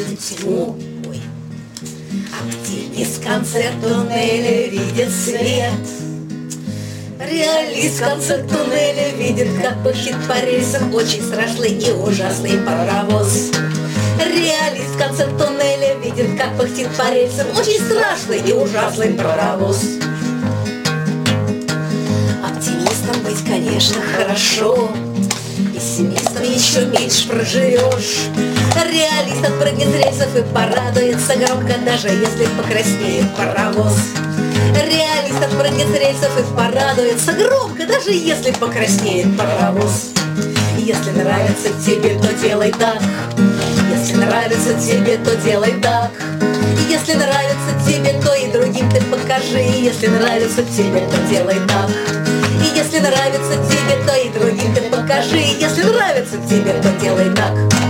видит тьму. Ой. Оптимист в конце туннеля видит свет. Реалист в конце туннеля видит, как пыхтит по рельсам очень страшный и ужасный паровоз. Реалист в конце туннеля видит, как пыхтит по рельсам очень страшный и ужасный паровоз. Оптимистом быть, конечно, хорошо, пессимистом еще меньше проживешь. Реалист отпрыгнет с рельсов и порадуется громко, даже если покраснеет паровоз. Реалист отпрыгнет с рельсов и порадуется громко, даже если покраснеет паровоз. Если нравится тебе, то делай так. Если нравится тебе, то делай так. Если нравится тебе, то и другим ты покажи. Если нравится тебе, то делай так. И если нравится тебе, то и другим ты покажи. Если нравится тебе, то делай так.